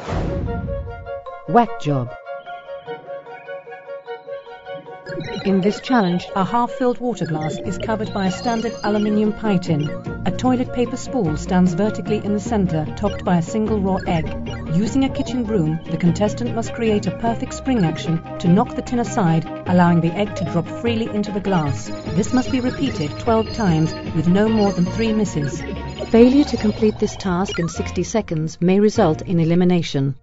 Whack job. In this challenge, a half-filled water glass is covered by a standard aluminium pie tin. A toilet paper spool stands vertically in the center, topped by a single raw egg. Using a kitchen broom, the contestant must create a perfect spring action to knock the tin aside, allowing the egg to drop freely into the glass. This must be repeated 12 times with no more than 3 misses. Failure to complete this task in 60 seconds may result in elimination.